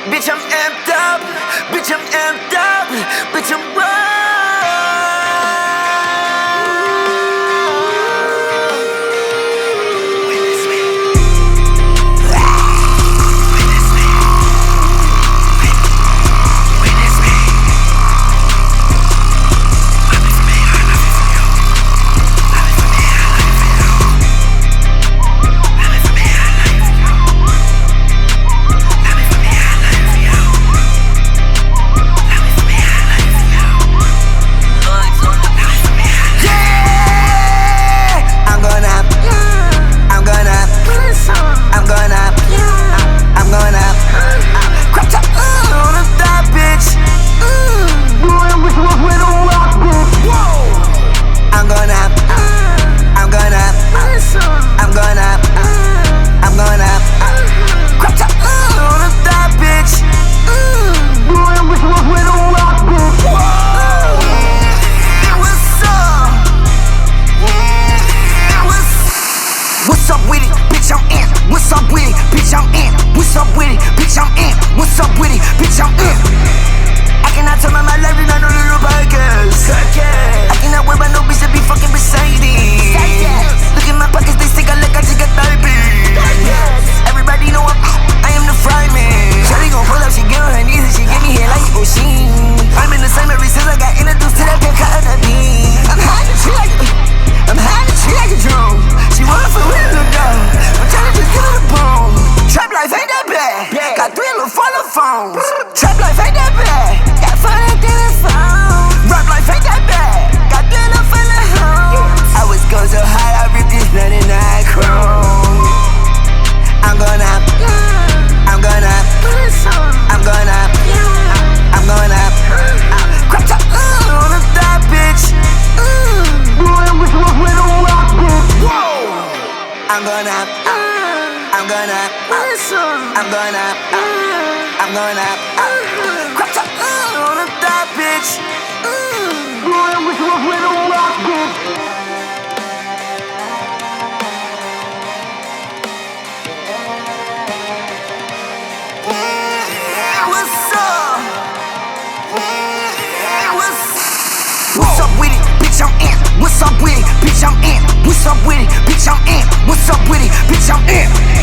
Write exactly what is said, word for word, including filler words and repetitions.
Bitch, I'm amped up. Bitch, I'm amped up. Bitch, I'm wild. What's up with it, bitch, I'm in. What's up with it, bitch, I'm in. What's up with it, bitch, I'm in. What's up with it, bitch, I'm in. I cannot turn my life in no little podcast. I cannot worry about no bitch that be fucking beside me. Look at my pockets, they stick out like I just got diabetes. Everybody know I'm out, I am the fry man. Shawty gon' pull up, she get on her knees and she give me head like O'Sheen. I'm in the same every since I got introduced to that bitch cut of the bean. I'm high to tree like I'm high to tree like a drone. She wanna for real, look down. I'm tryna just get on the bone. Trap life ain't that bad. Got three little follow phones. Trap life ain't that bad. Got fun at the phone. Rap life ain't that bad. Got three little follow homes. I was going so high, I ripped this ninety-nine chrome. I'm gonna, I'm gonna, I'm gonna, I'm gonna. Crop top uh, on the thigh, bitch. I'm gonna, I'm gonna, I'm gonna, I'm gonna, crop top uh, on the thigh, bitch. Boy, I wish I was with a rock, bitch. What's up? What's up with it, bitch, I'm in. What's up with it, bitch, I'm in. What's up with it, bitch, I'm in. What's up with it, bitch, I'm in.